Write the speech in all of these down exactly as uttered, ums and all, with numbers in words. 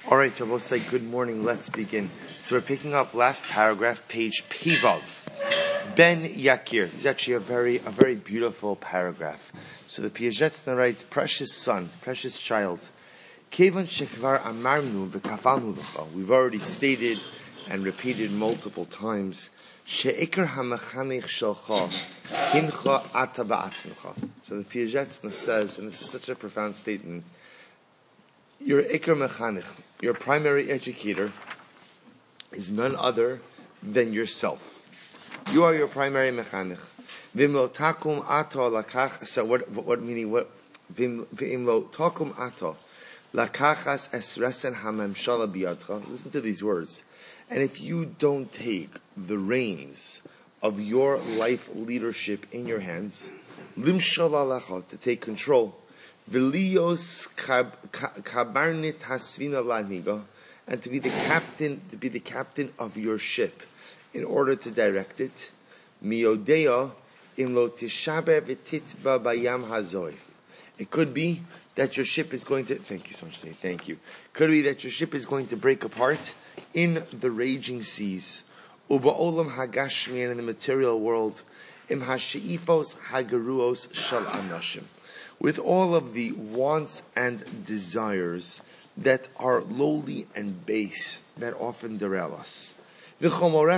All right, so we'll say good morning. Let's begin. So we're picking up last paragraph, page Pivav. Ben Yakir. It's actually a very, a very beautiful paragraph. So the Piazetzna writes, precious son, precious child. Kevan shekvar amarnu v'kafalnu l'cha. We've already stated and repeated multiple times. She'ikar hamechanech shelcha hincha ata ba'atzimcha. So the Piazetzna says, and this is such a profound statement, your ikar mechanech, your primary educator, is none other than yourself. You are your primary mechanech. Vimlo takum ato lakach. So what? What meaning? What? Vimlo takum ato lakachas esresen hamemshala biyadcha. Listen to these words. And if you don't take the reins of your life leadership in your hands, limshala lacha, to take control. V'liyos kabarnit hasvina laniga, and to be the captain, to be the captain of your ship, in order to direct it. Miodea imlo tishaber v'titba bayam hazoif. It could be that your ship is going to. Thank you so much. Thank you. Could be that your ship is going to break apart in the raging seas. Uba olam hagashmi, and in the material world, im hasheifos hagaruos shal anashim, with all of the wants and desires that are lowly and base, that often derail us. And all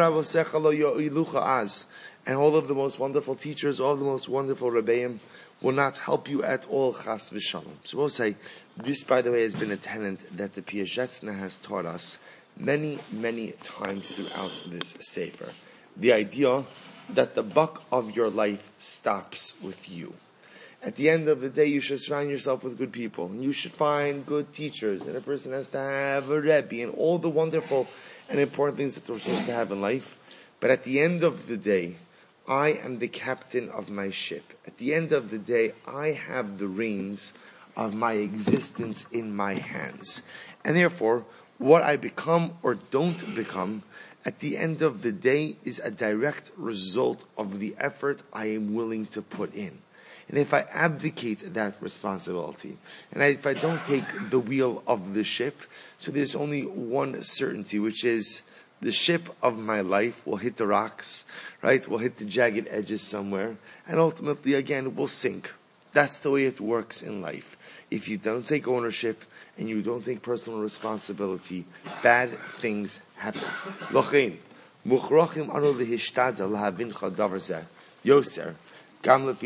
of the most wonderful teachers, all of the most wonderful Rebbeim will not help you at all, chas v'shalom. So we'll say, this, by the way, has been a tenet that the Piazetzna has taught us many, many times throughout this Sefer. The idea that the buck of your life stops with you. At the end of the day, you should surround yourself with good people. And you should find good teachers. And a person has to have a Rebbe and all the wonderful and important things that we're supposed to have in life. But at the end of the day, I am the captain of my ship. At the end of the day, I have the reins of my existence in my hands. And therefore, what I become or don't become, at the end of the day, is a direct result of the effort I am willing to put in. And if I abdicate that responsibility, and I, if I don't take the wheel of the ship, so there's only one certainty, which is the ship of my life will hit the rocks, right? Will hit the jagged edges somewhere, and ultimately, again, will sink. That's the way it works in life. If you don't take ownership and you don't take personal responsibility, bad things happen. Lochein, muchrochim anu lehishtadel lahavincha davar zeh, yoser. And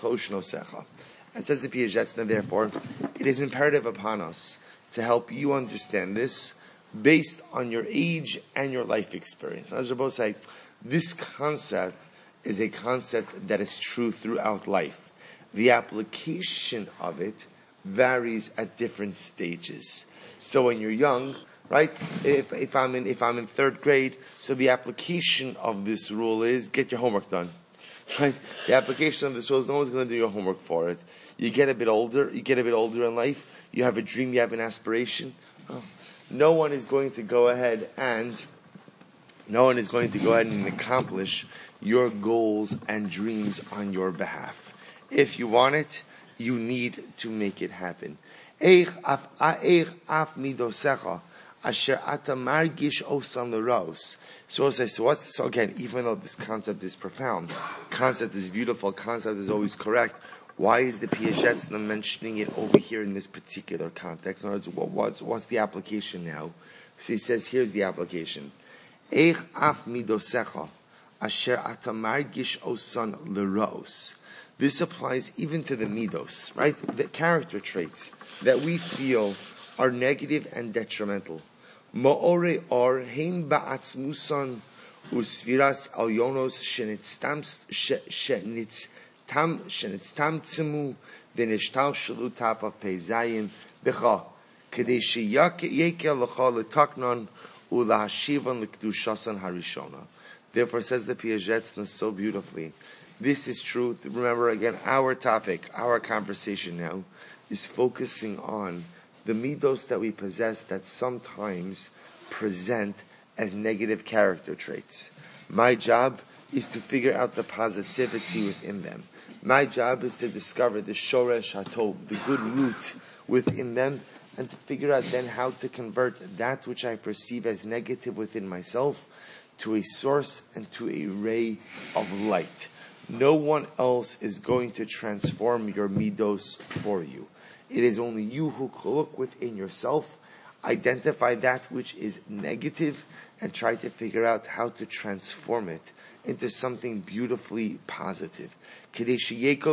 says the Piazetzna, therefore, it is imperative upon us to help you understand this based on your age and your life experience. As Rabbi say, this concept is a concept that is true throughout life. The application of it varies at different stages. So when you're young, right, if, if I'm in, if I'm in third grade, so the application of this rule is get your homework done. Right? The application of this rule is no one's going to do your homework for it. You get a bit older, you get a bit older in life, you have a dream, you have an aspiration. Oh, no one is going to go ahead and, no one is going to go ahead and accomplish your goals and dreams on your behalf. If you want it, you need to make it happen. So, so what's, so again, even though this concept is profound, concept is beautiful, concept is always correct, why is the Piazetzna mentioning it over here in this particular context? In other words, what, what's, what's the application now? So he says, here's the application. Eich af midosecha, asher ata margish osan l'ros. This applies even to the midos, right? The character traits that we feel are negative and detrimental. Ma'ore or hein ba'atzmusan usviras alyonos shenitztam shenitztam shenitztamtzemu v'nishtal shalu tapa peizayin b'cha kedei sheyekel l'cha l'taknon ulahashivan l'kedushasan harishona. Therefore, says the Piazetzna so beautifully, this is true. Remember again, our topic, our conversation now is focusing on the midos that we possess that sometimes present as negative character traits. My job is to figure out the positivity within them. My job is to discover the shoresh hatov, the good root within them, and to figure out then how to convert that which I perceive as negative within myself to a source and to a ray of light. No one else is going to transform your midos for you. It is only you who can look within yourself, identify that which is negative, and try to figure out how to transform it into something beautifully positive. As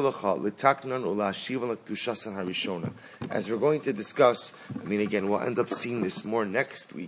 we're going to discuss, I mean again, we'll end up seeing this more next week,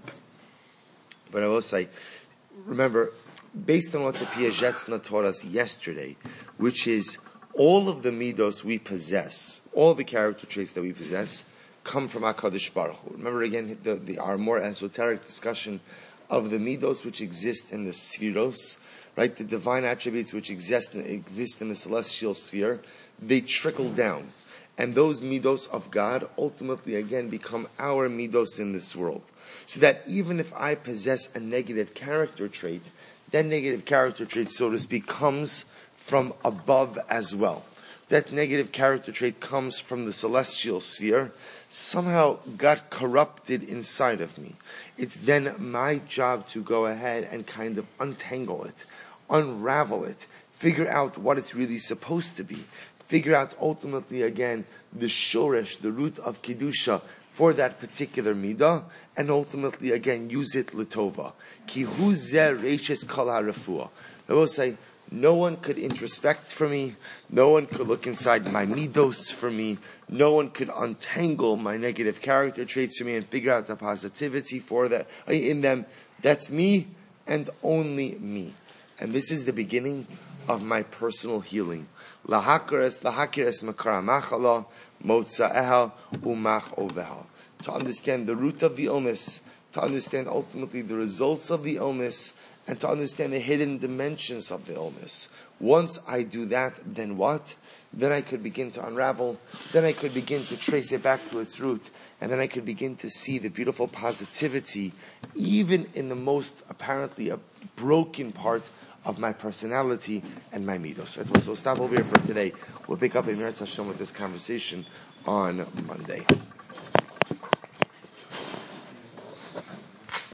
but I will say, remember, based on what the Piazetzna taught us yesterday, which is all of the midos we possess, all the character traits that we possess, come from HaKadosh Baruch Hu. Remember again, the, the, our more esoteric discussion of the midos which exist in the spheros, right? The divine attributes which exist in, exist in the celestial sphere, they trickle down. And those midos of God ultimately again become our midos in this world. So that even if I possess a negative character trait, that negative character trait, so to speak, comes from above as well. That negative character trait comes from the celestial sphere, somehow got corrupted inside of me. It's then my job to go ahead and kind of untangle it, unravel it, figure out what it's really supposed to be, figure out ultimately again the shoresh, the root of Kedusha for that particular midah, and ultimately again use it l'tova. Ki hu zeh reishes kol ha'refuah. I will say, no one could introspect for me, no one could look inside my midos for me, no one could untangle my negative character traits for me and figure out the positivity for that in them. That's me and only me. And this is the beginning of my personal healing. Lahakires, lahakires makara machala, motza'eha, umach oveha. To understand the root of the illness, to understand ultimately the results of the illness, and to understand the hidden dimensions of the illness. Once I do that, then what? Then I could begin to unravel, then I could begin to trace it back to its root, and then I could begin to see the beautiful positivity, even in the most apparently a broken part of my personality and my midos. So we'll stop over here for today. We'll pick up in Meretz Hashem with this conversation on Monday.